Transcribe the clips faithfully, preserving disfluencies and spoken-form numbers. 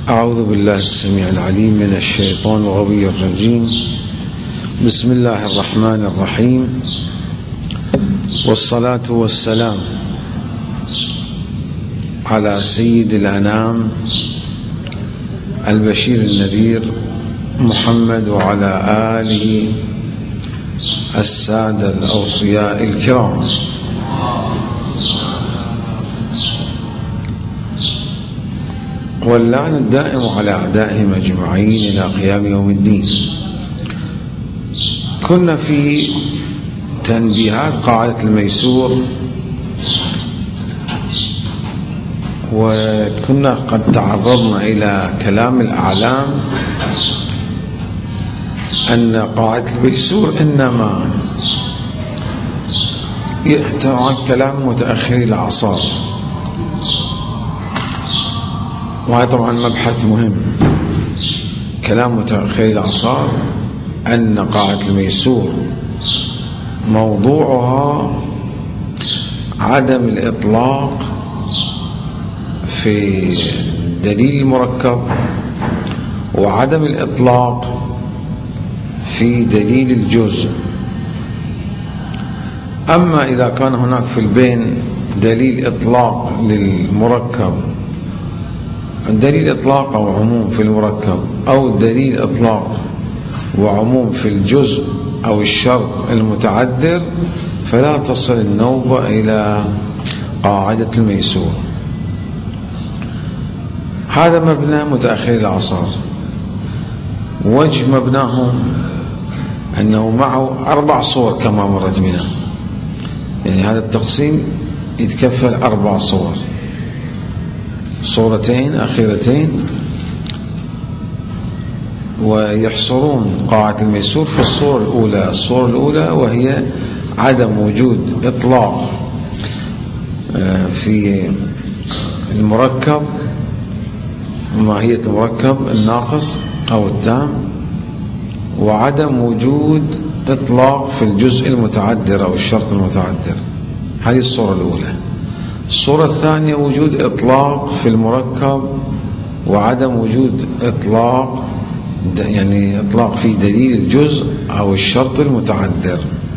أعوذ بالله السميع العليم من الشيطان الغوي الرجيم. بسم الله الرحمن الرحيم، والصلاة والسلام على سيد الأنام البشير النذير محمد وعلى آله السادة الأوصياء الكرام. واللعن الدائم على أعدائهم أجمعين إلى قيام يوم الدين. كنا في تنبيهات قاعدة الميسور، وكنا قد تعرضنا إلى كلام الأعلام أن قاعدة الميسور إنما يحتوي كلام متأخري الأعصار، وهذا طبعا مبحث مهم. كلام متأخري الأعصار أن قاعدة الميسور موضوعها عدم الإطلاق في دليل المركب، وعدم الإطلاق في دليل الجزء. أما إذا كان هناك في البين دليل إطلاق للمركب، دليل إطلاق أو عموم في المركب، أو دليل إطلاق وعموم في الجزء أو الشرط المتعذر، فلا تصل النوبة إلى قاعدة الميسور. هذا مبنى متأخر الأعصار. وجه مبناهم أنه معه أربع صور كما مرت بنا، يعني هذا التقسيم يتكفل أربع صور، صورتين أخيرتين، ويحصرون قاعدة الميسور في الصورة الأولى. الصورة الأولى وهي عدم وجود إطلاق في المركب، ماهية المركب الناقص أو التام، وعدم وجود إطلاق في الجزء المتعذر أو الشرط المتعذر. هذه الصورة الأولى. الصورة الثانية وجود إطلاق في المركب وعدم وجود إطلاق، يعني إطلاق في دليل الجزء أو الشرط المتعذر.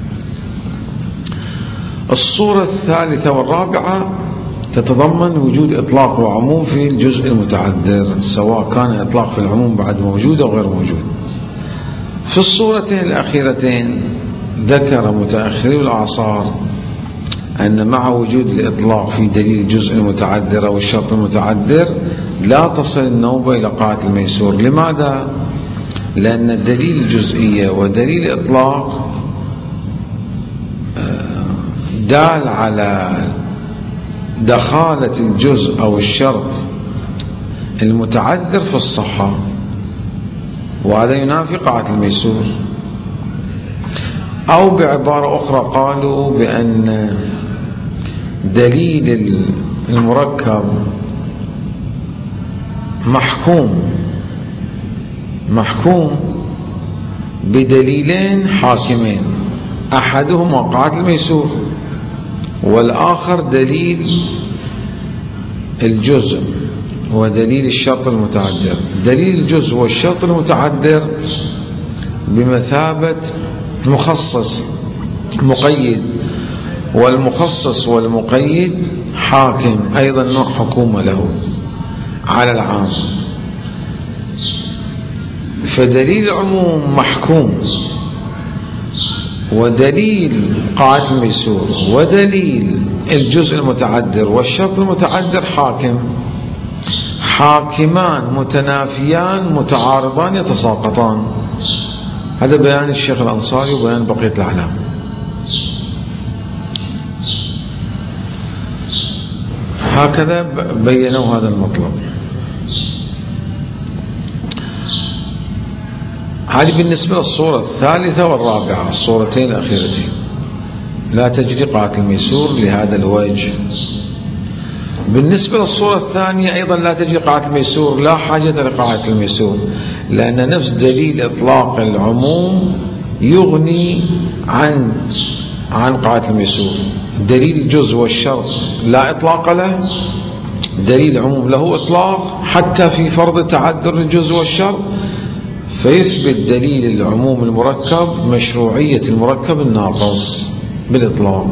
الصورة الثالثة والرابعة تتضمن وجود إطلاق وعموم في الجزء المتعذر، سواء كان إطلاق في العموم بعد موجود أو غير موجود. في الصورتين الأخيرتين ذكر متأخري الأعصار أن مع وجود الإطلاق في دليل الجزء المتعذر أو الشرط المتعذر لا تصل النوبة إلى قاعدة الميسور. لماذا؟ لأن دليل الجزئية ودليل الإطلاق دال على دخالة الجزء أو الشرط المتعذر في الصحة، وهذا ينافي قاعدة الميسور. أو بعبارة أخرى قالوا بأن دليل المركب محكوم محكوم بدليلين حاكمين، أحدهما قاعدة الميسور والآخر دليل الجزء ودليل الشرط المتعذر. دليل الجزء والشرط المتعذر بمثابة مخصص مقيد، والمخصص والمقيد حاكم أيضا نوع حكومة له على العام. فدليل العموم محكوم، ودليل قاعدة الميسور ودليل الجزء المتعذر والشرط المتعذر حاكم، حاكمان متنافيان متعارضان يتساقطان. هذا بيان الشيخ الأنصاري وبيان بقية الأعلام. هكذا بينوا هذا المطلب. هذه بالنسبة للصورة الثالثة والرابعة، الصورتين الأخيرتين لا تجري قاعدة الميسور لهذا الوجه. بالنسبة للصورة الثانية أيضا لا تجري قاعدة الميسور، لا حاجة لقاعدة الميسور، لأن نفس دليل إطلاق العموم يغني عن عن قاعدة الميسور. دليل الجزء والشرط لا إطلاق له، دليل عموم له إطلاق حتى في فرض تعذر الجزء والشرط، فيثبت دليل العموم المركب مشروعية المركب الناقص بالإطلاق،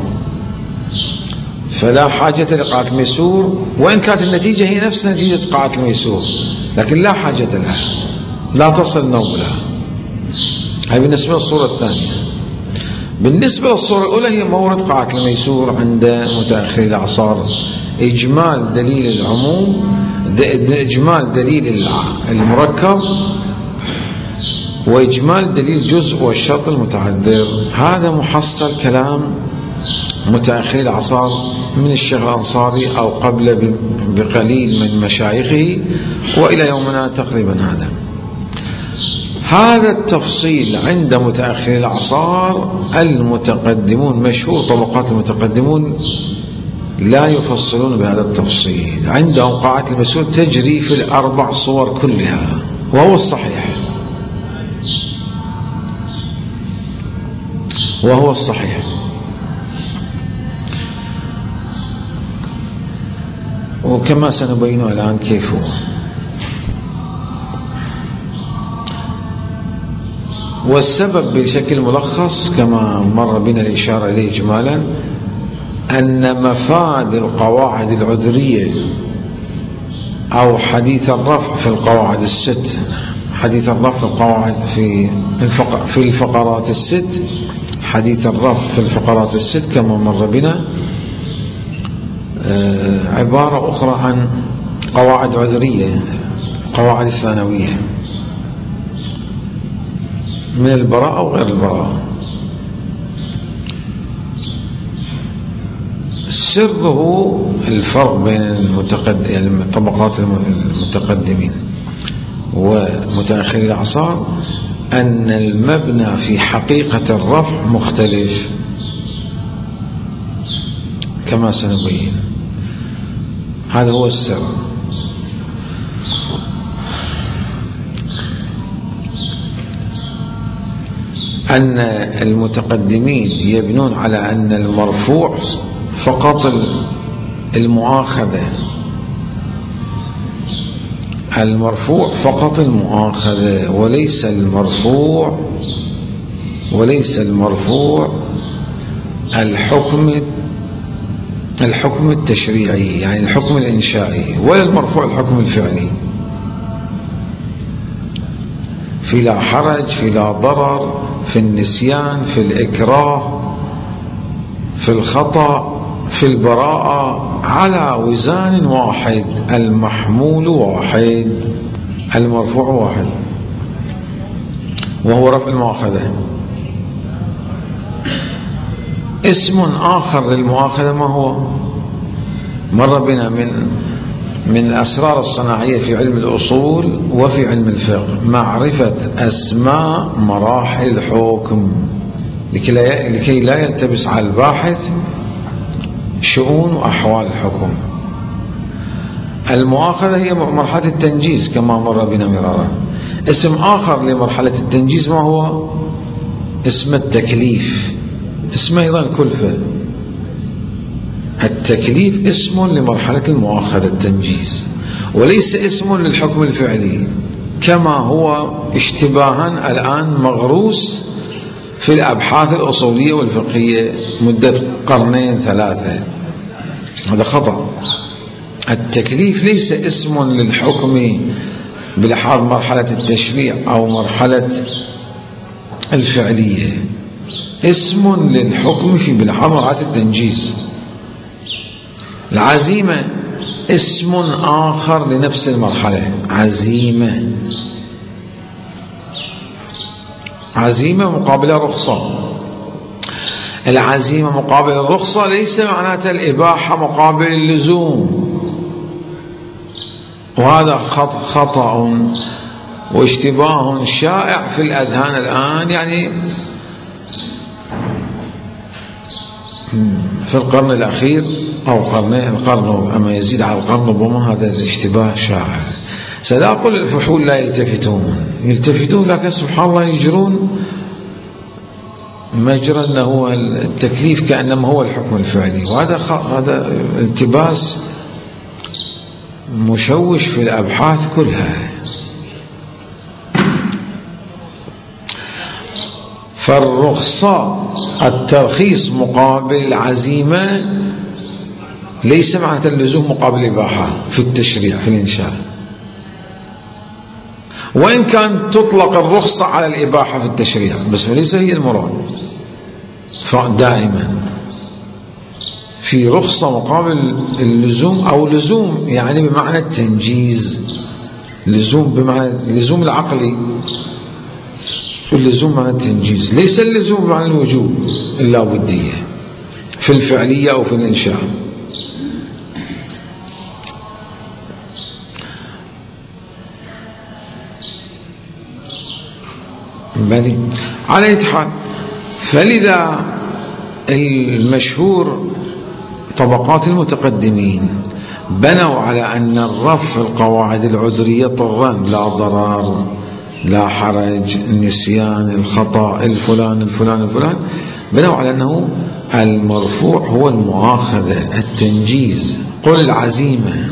فلا حاجة لقاعة الميسور، وإن كانت النتيجة هي نفس نتيجة قاعة الميسور لكن لا حاجة لها، لا تصل نوم لها. هذه بالنسبة للصورة الثانية. بالنسبة للصورة الأولى هي مورد قاعة الميسور عند متأخر الأعصار، إجمال دليل العموم، إجمال دليل المركب، وإجمال دليل الجزء والشرط المتعذر. هذا محصل كلام متأخر الأعصار من الشيخ الأنصاري أو قبل بقليل من مشايخه وإلى يومنا تقريبا. هذا هذا التفصيل عند متأخر الأعصار. المتقدمون مشهور طبقات المتقدمون لا يفصلون بهذا التفصيل، عندهم قاعدة الميسور تجري في الأربع صور كلها، وهو الصحيح وهو الصحيح. وكما سنبين الآن كيف هو. والسبب بشكل ملخص كما مر بنا الإشارة إليه إجمالا أن مفاد القواعد العذرية أو حديث الرفع في القواعد الست، حديث الرفع في القواعد في الفق... في الفقرات الست، حديث الرفع في الفقرات الست كما مر بنا آه عبارة أخرى عن قواعد عذرية، قواعد الثانوية من البراءة وغير البراءة. سره الفرق بين المتقدم طبقات المتقدمين ومتأخر الأعصار أن المبنى في حقيقة الرفع مختلف كما سنبين. هذا هو السر. أن المتقدمين يبنون على أن المرفوع فقط المؤاخذة، المرفوع فقط المؤاخذة، وليس المرفوع وليس المرفوع الحكم الحكم التشريعي يعني الحكم الإنشائي، ولا المرفوع الحكم الفعلي، في لا حرج، في لا ضرر، في النسيان، في الإكراه، في الخطأ، في البراءة، على وزان واحد، المحمول واحد، المرفوع واحد، وهو رفع المؤاخذة. اسم آخر للمؤاخذة ما هو؟ مر بنا من من الأسرار الصناعية في علم الأصول وفي علم الفقه معرفة أسماء مراحل الحكم لكي لا يلتبس على الباحث شؤون وأحوال الحكم. المؤاخذة هي مرحلة التنجيز كما مر بنا مرارا. اسم آخر لمرحلة التنجيز ما هو؟ اسم التكليف، اسم أيضا الكلفة. التكليف اسم لمرحلة المؤاخذة التنجيز، وليس اسم للحكم الفعلي كما هو اشتباها الآن مغروس في الأبحاث الأصولية والفقهية مدة قرنين ثلاثة. هذا خطأ. التكليف ليس اسم للحكم بلحاظ مرحلة التشريع أو مرحلة الفعلية، اسم للحكم في بلحاظ مرحلة التنجيز. العزيمة اسم آخر لنفس المرحلة، عزيمة، عزيمة مقابلة رخصة. العزيمة مقابل الرخصة ليس معناتها الإباحة مقابل اللزوم، وهذا خطأ واشتباه شائع في الأذهان الآن، يعني في القرن الأخير أو قرنين القرن أما يزيد على القرن ربما هذا الاشتباه شائع. سأقول الفحول لا يلتفتون يلتفتون لكن سبحان الله يجرون مجرى أنه هو التكليف كأنما هو الحكم الفعلي، وهذا هذا التباس مشوش في الأبحاث كلها. فالرخصة الترخيص مقابل العزيمة ليس معنى اللزوم مقابل الإباحة في التشريع في الإنشاء، وإن كان تطلق الرخصة على الإباحة في التشريع بس ليس هي المراد. فدائما في رخصة مقابل اللزوم، أو لزوم يعني بمعنى التنجيز، لزوم بمعنى اللزوم العقلي، اللزوم معنى التنجيز، ليس اللزوم بمعنى الوجوب إلا بدية في الفعلية أو في الإنشاء. بلي على أي حال، فلذا المشهور طبقات المتقدمين بنوا على أن الرفع القواعد العذرية طرا، لا ضرر لا حرج، النسيان، الخطأ، الفلان الفلان الفلان، بنوا على أنه المرفوع هو المؤاخذة، التنجيز، قل العزيمة،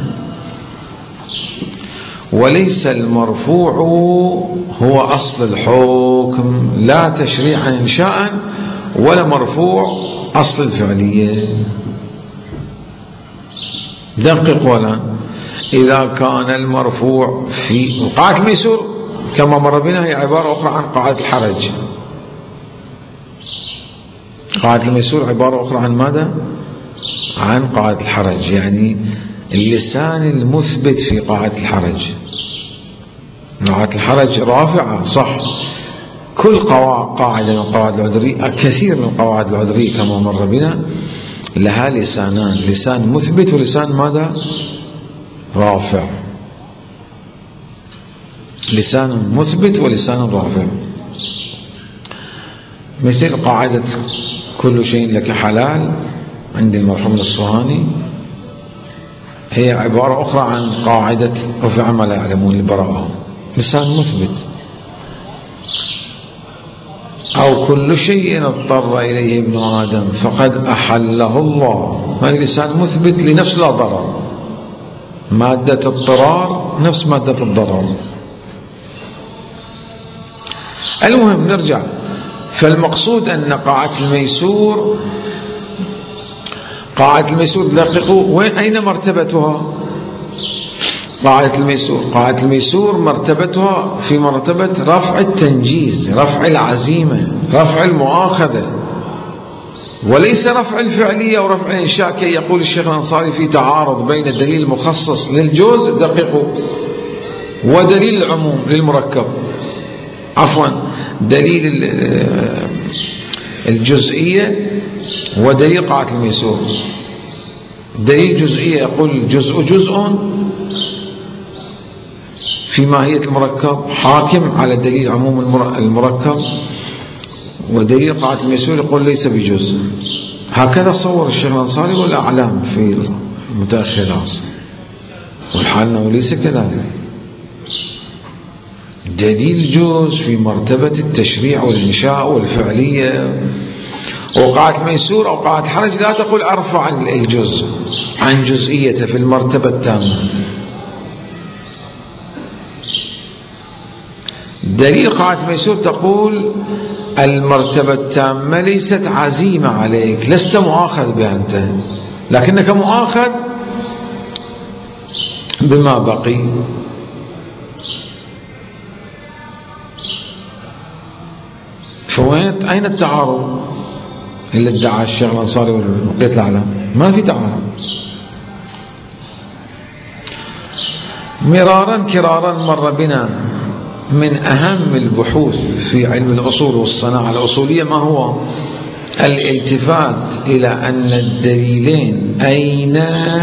وليس المرفوع هو أصل الحكم، لا تشريعا إنشاء ولا مرفوع أصل الفعلية. دقق ولا إذا كان المرفوع في قاعدة الميسور كما مر بنا هي عبارة أخرى عن قاعدة الحرج. قاعدة الميسور عبارة أخرى عن ماذا؟ عن قاعدة الحرج، يعني اللسان المثبت في قاعدة الحرج. قاعدة الحرج رافعة صح، كل قاعدة من القواعد العذرية، كثير من القواعد العذرية كما مر بنا لها لسانان، لسان مثبت ولسان ماذا؟ رافع. لسان مثبت ولسان رافع، مثل قاعدة كل شيء لك حلال عند المرحوم الأصفهاني، هي عبارة أخرى عن قاعدة رفع ما لا يعلمون البراءة، لسان مثبت. أو كل شيء اضطر إليه ابن آدم فقد أحله الله، ما هي لسان مثبت لنفس لا ضرر، مادة اضطرار نفس مادة الضرر. المهم نرجع، فالمقصود أن قاعدة الميسور، قاعدة الميسور دققوا وين أين مرتبتها؟ قاعدة الميسور قاعدة الميسور مرتبتها في مرتبة رفع التنجيز، رفع العزيمة، رفع المؤاخذة، وليس رفع الفعلية ورفع الإنشاء كي يقول الشيخ الأنصاري في تعارض بين الدليل المخصص للجزء دققوا ودليل العموم للمركب، عفوا دليل الجزئية ودليل قاعدة الميسور. دليل جزئية يقول جزء جزء في ماهية المركب حاكم على دليل عموم المركب، ودليل قاعدة الميسور يقول ليس بجزء. هكذا صور الشيخ الأنصاري والأعلام في المتأخرات، والحال أنه ليس كذلك. دليل جزء في مرتبة التشريع والإنشاء والفعلية، وقاعدة الميسور أو قاعدة الحرج لا تقول أرفع الجزء عن جزئيته في المرتبة التامة. دليل قاعدة الميسور تقول المرتبة التامة ليست عزيمة عليك، لست مؤاخذ بها أنت، لكنك مؤاخذ بما بقي. فوين أين التعارض اللي ادعى الشيخ الأنصاري والبقية الأعلام؟ ما في تعارض. مرارا كرارا مر بنا من أهم البحوث في علم الأصول والصناعة الأصولية ما هو؟ الالتفات إلى أن الدليلين أين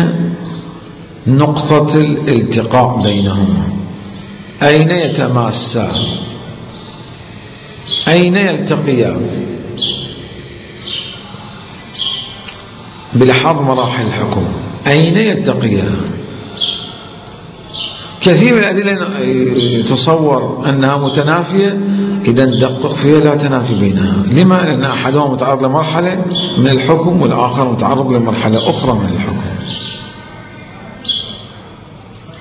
نقطة الالتقاء بينهما، أين يتماسا، أين يلتقيان، بلحاظ مراحل الحكم أين يلتقيان. كثير من الأدلة يتصور أنها متنافية، إذا ندقق فيها لا تنافي بينها. لما؟ لأن أحدهما متعرض لمرحلة من الحكم والآخر متعرض لمرحلة أخرى من الحكم.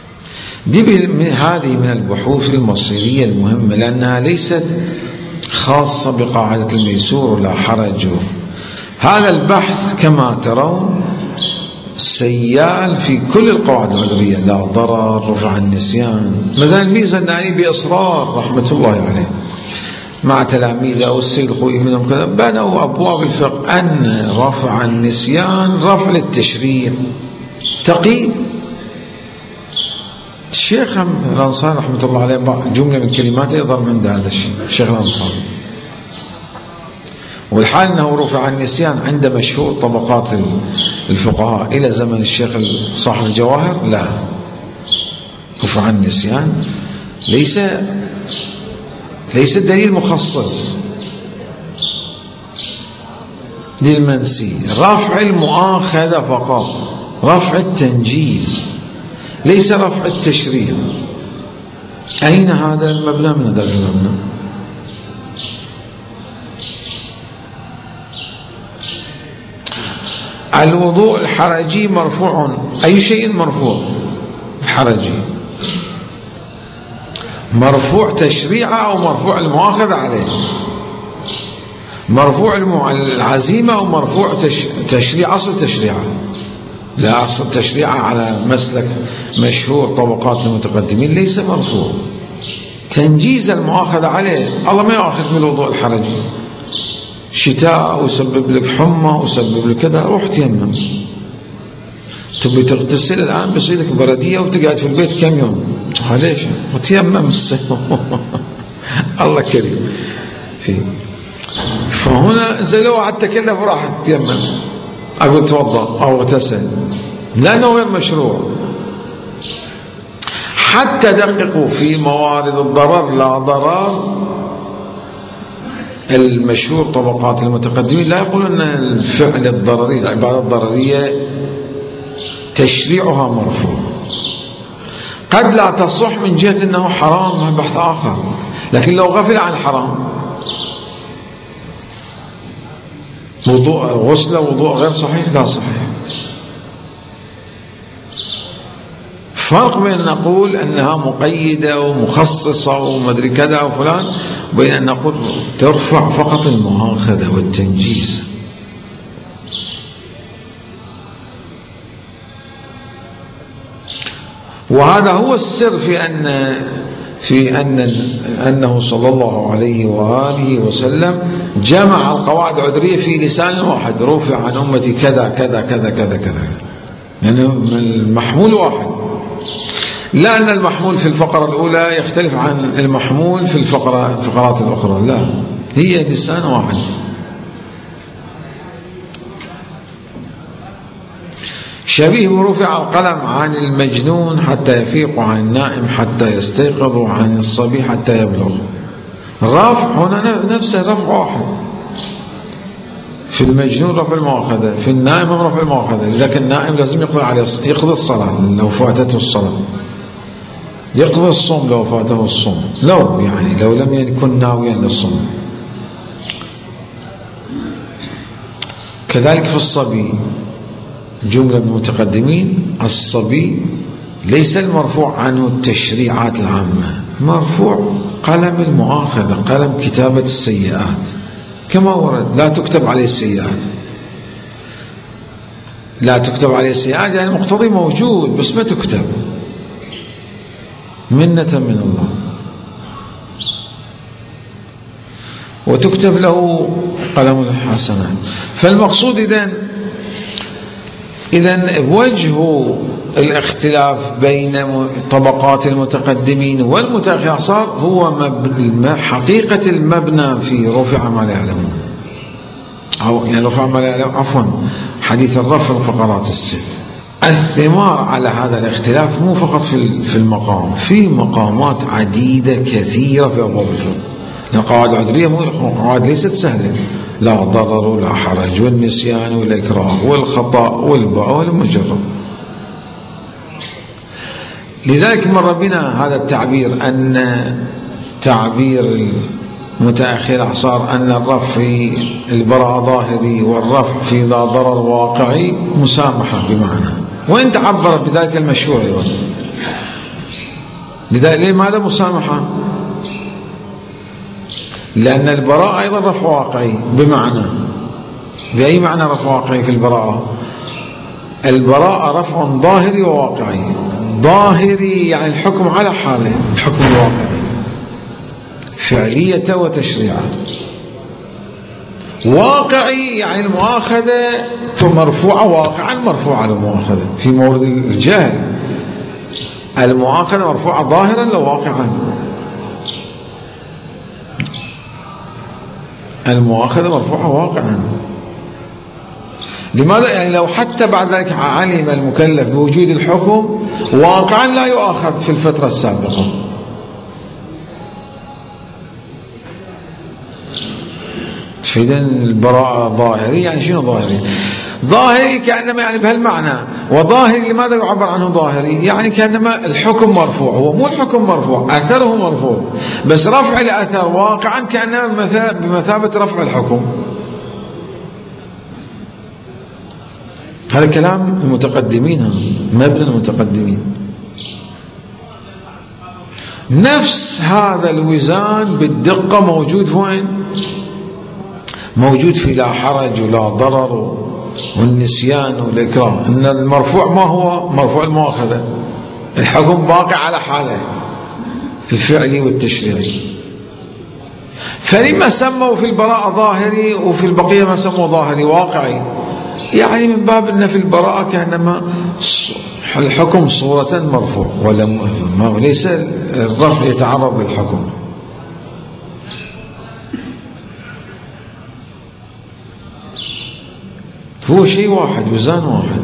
دي هذه من البحوث المصيرية المهمة، لأنها ليست خاصة بقاعدة الميسور ولا حرج. هذا البحث كما ترون سيال في كل القواعد العذرية، لا ضرر، رفع النسيان. مثلا الميزة الناني بإصرار رحمة الله عليه مع تلاميذه أو السيد الخوئي منهم كذا بنوا أبواب الفقه أن رفع النسيان رفع للتشريع تقييد. الشيخ الأنصاري رحمة الله عليه جملة من كلماته يظهر من هذا الشيء، الشيخ الأنصاري، والحال أنه رفع النسيان عند مشهور طبقات الفقهاء إلى زمن الشيخ صاحب الجواهر. لا، رفع النسيان ليس ليس دليل مخصص للمنسي، رفع المؤاخذة فقط، رفع التنجيز، ليس رفع التشريع. أين هذا المبنى من هذا المبنى؟ الوضوء الحرجي مرفوع، أي شيء مرفوع؟ الحرجي مرفوع تشريعا أو مرفوع المؤاخذة عليه؟ مرفوع العزيمة أو مرفوع تشريع أصل تشريعا؟ لا، أصل تشريعا على مسلك مشهور طبقات المتقدمين ليس مرفوع. تنجيز المؤاخذة عليه، الله ما يؤاخذ بالوضوء الحرجي، شتاء ويسبب لك حمى ويسبب لك كذا، روح تيمم. تبي تغتسل الآن بصيدك بردية وتقعد في البيت كم يوم، ليش؟ وتيمم الله كريم. فهنا إذا لو واحد تكلف راح تيمم، أقول توضأ أو اغتسل، لأنه غير مشروع. حتى دققوا في موارد الضرر لا ضرر، المشهور طبقات المتقدمين لا يقولون أن الفعل الضرري، العبادة الضررية تشريعها مرفوع. قد لا تصح من جهة أنه حرام، بحث آخر، لكن لو غفل عن الحرام وضوء غسل وضوء غير صحيح لا صحيح. فرق بين أن نقول أنها مقيدة ومخصصة ومدري كذا وفلان، وبين أن نقول ترفع فقط المؤاخذة والتنجيز. وهذا هو السر في أن في أن أنه صلى الله عليه وآله وسلم جمع القواعد العذرية في لسان واحد، رفع عن أمتي كذا كذا كذا كذا كذا، يعني المحمول واحد. لا أن المحمول في الفقرة الأولى يختلف عن المحمول في الفقرة الفقرات الأخرى، لا، هي لسان واحد. شبيه برفع القلم عن المجنون حتى يفيق، عن النائم حتى يستيقظ، عن الصبي حتى يبلغ. رفع هنا نفسه رفع واحد، في المجنون رفع المؤاخذة، في النائم رفع المؤاخذة، لكن النائم لازم يقضي عليه، يقضي الصلاة لو فاتته الصلاة، يقضي الصوم لو فاته الصوم، لو يعني لو لم يكن ناويا للصوم. كذلك في الصبي، جملة من المتقدمين، الصبي ليس المرفوع عنه التشريعات العامة، مرفوع قلم المؤاخذة، قلم كتابة السيئات، كما ورد لا تكتب عليه السيئات. لا تكتب عليه السيئات يعني المقتضي موجود بس ما تكتب، منة من الله، وتكتب له قلم الحسنات. فالمقصود إذن إذن وجه الاختلاف بين طبقات المتقدمين والمتأخرين صار هو مبنى، حقيقة المبنى في رفع ما لا يعلمون، أو يعني رفع ما لا يعلمون، عفوا حديث الرفع الفقرات الست. الثمار على هذا الاختلاف مو فقط في في المقام، في مقامات عديدة كثيرة في أبواب الفقه. القواعد العذرية مو قواعد ليست سهلة، لا ضرر ولا حرج والنسيان والإكراه والخطأ والباء والمجرد. لذلك مر بنا هذا التعبير، أن تعبير المتأخر صار أن الرفع في البراءة ظاهري والرفع في لا ضرر واقعي مسامحة بمعنى، وإن تعبر بذلك المشهور أيضا. لماذا مسامحة؟ لأن البراءة أيضا رفع واقعي. بمعنى، بأي معنى رفع واقعي في البراءة؟ البراءة رفع ظاهري وواقعي. ظاهري يعني الحكم على حاله، الحكم الواقعي، فعلية وتشريعه. واقعي يعني المؤاخذة مرفوعة واقعا، مرفوعة المؤاخذة في مورد الجهل. المؤاخذة مرفوعة ظاهرا لو واقعا. المؤاخذة مرفوعة واقعا. لماذا؟ يعني لو حتى بعد ذلك علم المكلف بوجود الحكم واقعا لا يؤاخذ في الفترة السابقة. فإذا البراءة ظاهري. يعني شنو ظاهري؟ ظاهري كأنما يعني بهالمعنى. وظاهري لماذا يعبر عنه ظاهري؟ يعني كأنما الحكم مرفوع. هو مو الحكم مرفوع، أثره مرفوع، بس رفع الأثر واقعا كأنما بمثابة رفع الحكم. هذا كلام المتقدمين، مبنى المتقدمين. نفس هذا الوزان بالدقة موجود وين؟ موجود في لا حرج ولا ضرر والنسيان والإكراه. إن المرفوع ما هو؟ مرفوع المؤاخذة، الحكم باقي على حاله الفعلي والتشريعي. فلما سموا في البراءة ظاهري وفي البقية ما سموا ظاهري واقعي؟ يعني من باب أن في البراءة كأنما الحكم صورة مرفوع، وليس الرفع يتعرض للحكم. هو شيء واحد، وزان واحد.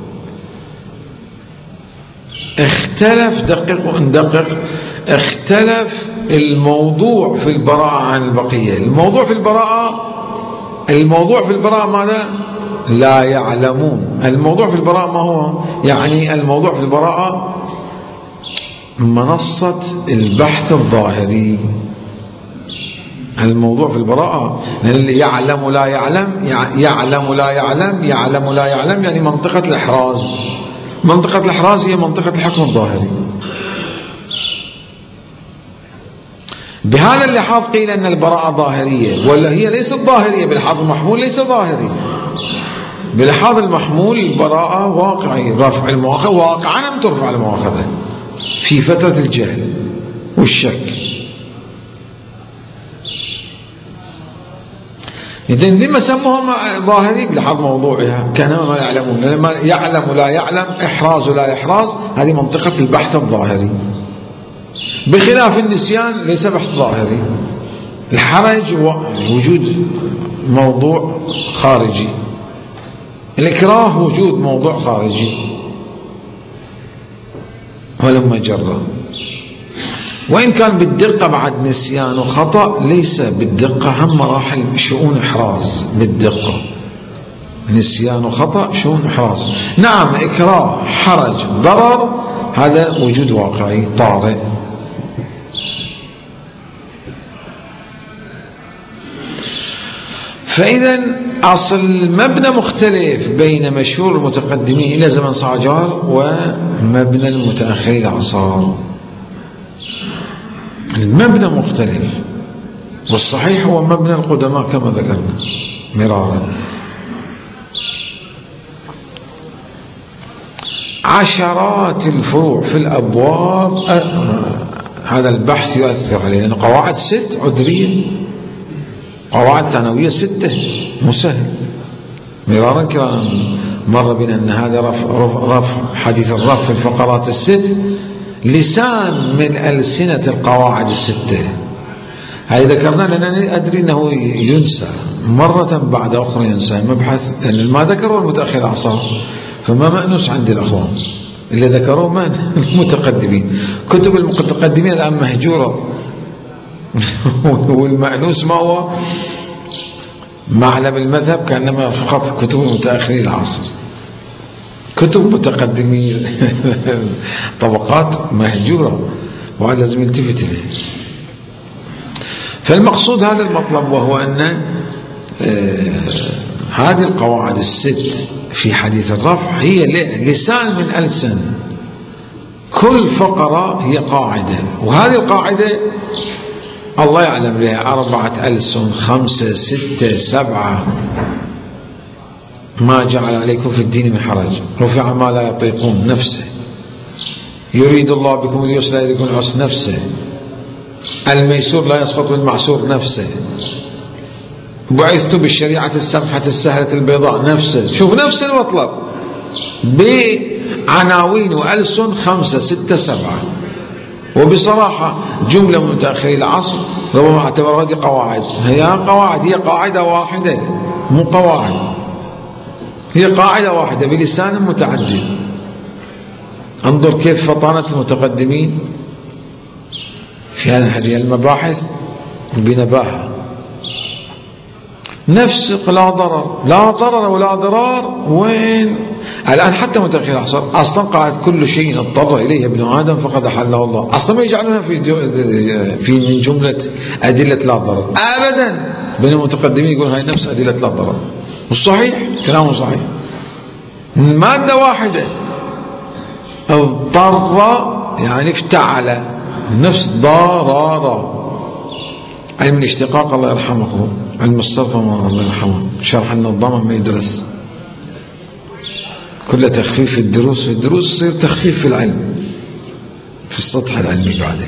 اختلف، دقق وندقق، اختلف الموضوع في البراءة عن البقية. الموضوع في البراءة الموضوع في البراءة ماذا؟ لا يعلمون. الموضوع في البراءة ما هو؟ يعني الموضوع في البراءة منصة البحث الظاهري. الموضوع في البراءة يعلم لا يعلم، يعلم لا يعلم، يعلم لا يعلم، يعني منطقة الإحراز. منطقة الإحراز هي منطقة الحكم الظاهري. بهذا اللحاظ قيل أن البراءة ظاهرية، ولا هي ليست ظاهرية بلحاظ المحمول، ليس ظاهرية. بلحاظ المحمول البراءة واقعي، رفع المؤاخذة واقعا لم ترفع المؤاخذة في فترة الجهل والشك. إذن لما سموها ظاهري؟ بلحاظ موضوعها، كانما ما يعلمون. لما يعلم لا يعلم، إحراز لا إحراز، هذه منطقة البحث الظاهري. بخلاف النسيان ليس بحث ظاهري. الحرج وجود موضوع خارجي، الإكراه وجود موضوع خارجي، ولما جرى. وإن كان بالدقة بعد نسيان وخطأ، ليس بالدقة، هم مراحل شؤون إحراز بالدقة. نسيان وخطأ شؤون إحراز. نعم، إكراه، حرج، ضرر، هذا وجود واقعي طارئ. فإذا أصل مبنى مختلف بين مشهور المتقدمين إلى زمن صاجار ومبنى المتأخرين الأعصار. المبنى مختلف، والصحيح هو مبنى القدماء كما ذكرنا مرارا. عشرات الفروع في الأبواب، هذا البحث يؤثر عليه، لأن قواعد ست عذرية، قواعد ثانوية ستة، مسهل. مرارا كرام مر بنا أن هذا رفع, رفع حديث الرفع في الفقرات الست لسان من ألسنة القواعد الستة. هذا ذكرنا لأنني أدري أنه ينسى مرة بعد أخرى، ينسى مبحث، لأن ما ذكروا المتأخر الأعصار فما مأنوس عند الأخوان، اللي ذكروا من المتقدمين. كتب المتقدمين الآن مهجورة والمأنوس ما هو؟ معلم المذهب، كأنما فقط كتب المتأخرين العصر. كتب متقدمين طبقات مهجورة، وهذا لازم يلتفت إليه. فالمقصود هذا المطلب، وهو أن آه هذه القواعد الست في حديث الرفع هي لسان من ألسن كل فقرة هي قاعدة، وهذه القاعدة الله يعلم لها أربعة ألسن، خمسة، ستة، سبعة. ما جعل عليكم في الدين من حرج، رفع ما لا يطيقون نفسه، يريد الله بكم اليسر لا يريد بكم العسر نفسه، الميسور لا يسقط بالمعسور نفسه، بعثت بالشريعة السمحة السهلة البيضاء نفسه. شوف نفس المطلب بعناوين وألسن خمسة ستة سبعة. وبصراحة جملة من متأخري العصر ربما اعتبر هذه قواعد، هي قواعد، هي قاعدة واحدة مو قواعد، هي قاعدة واحدة بلسان متعدد. انظر كيف فطانة المتقدمين في هذه المباحث بنباهة. نفس لا ضرر، لا ضرر ولا ضرار. وين الآن حتى متأخر العصر أصلا قاعد كل شيء اضطر إليه ابن آدم فقد أحله الله، أصلا ما يجعلونها في في من جملة أدلة لا ضرر أبدا. بين المتقدمين يقول هاي نفس أدلة لا ضرر، والصحيح كلامه صحيح، مادة واحدة اضطر يعني افتعل، نفس ضرر. علم الاشتقاق الله يرحمه، علم الصرف الله يرحمه، شرح النظامة ما يدرس، كل تخفيف في الدروس، في الدروس يصير تخفيف في العلم، في السطح العلمي بعدين،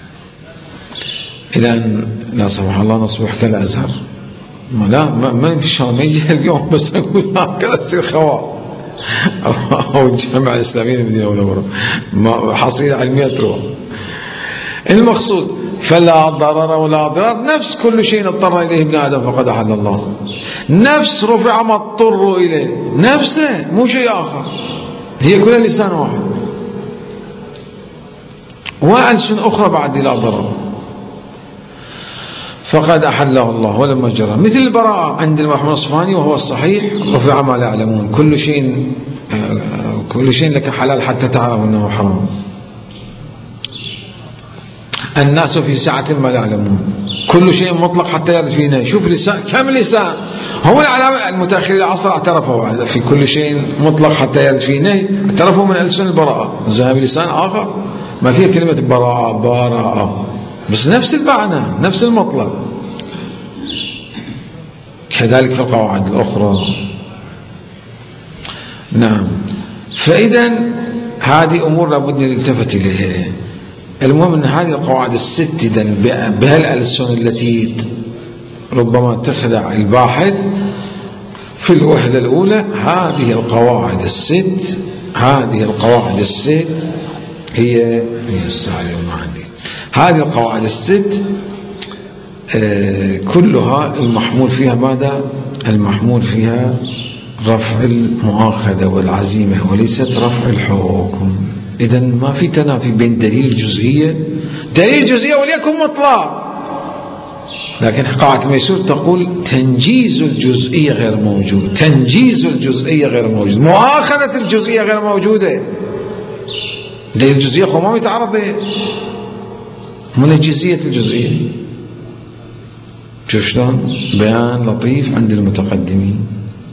إلى أن لا سمح الله نصبح كالأزهر. ما لا ما ما إن شاء الله ما يجي اليوم بس نقول هكذا تصير خواء أو الجامعة الإسلامية المدينة المنورة ما حصيلة علمية تروح. المقصود فلا ضرر ولا ضرار، نفس كل شيء اضطر إليه ابن آدم فقد أحل الله، نفس رفع ما اضطروا إليه، نفسه مو شيء آخر، هي كلها لسان واحد. وألسن أخرى بعد لا ضرر فقد أحله الله ولما جرى، مثل البراءة عند المرحوم الصفاني وهو الصحيح، رفع ما لا يعلمون، كل شيء كل شيء لك حلال حتى تعلم أنه حرام، الناس في ساعة ما لا يعلمون، كل شيء مطلق حتى يرد فيه نهي. شوف لسان كم لسان، هم العلماء المتأخرين العصر اعترفوا في كل شيء مطلق حتى يرد فيه نهي، اعترفوا من ألسن البراءة، ذهب لسان آخر ما فيه كلمة براءة براءة، بس نفس المعنى نفس المطلب. كذلك في القواعد الأخرى. نعم، فإذا هذه أمور لابد أن نلتفت إليها. المهم أن هذه القواعد الست إذا بهالألسن التي ربما تخدع الباحث في الوهلة الأولى، هذه القواعد الست هذه القواعد الست هي هي الساعة اليوم ما عندي هذه القواعد الست آه كلها المحمول فيها ماذا؟ المحمول فيها رفع المؤاخذة والعزيمة وليست رفع الحكم. إذن ما في تنافي بين دليل الجزئية، دليل الجزئية وليكن مطلق، لكن قاعدة الميسور تقول تنجيز الجزئية غير موجود، تنجيز الجزئية غير موجود، مؤاخذة الجزئية غير موجودة. دليل الجزئية خو ما يتعرض منجزية الجزئية. شوف شلون بيان لطيف عند المتقدمين.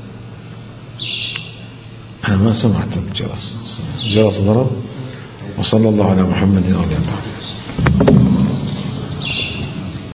أنا ما سمعت الجرس، الجرس ضرب. وصلى الله على محمد وعلى آله.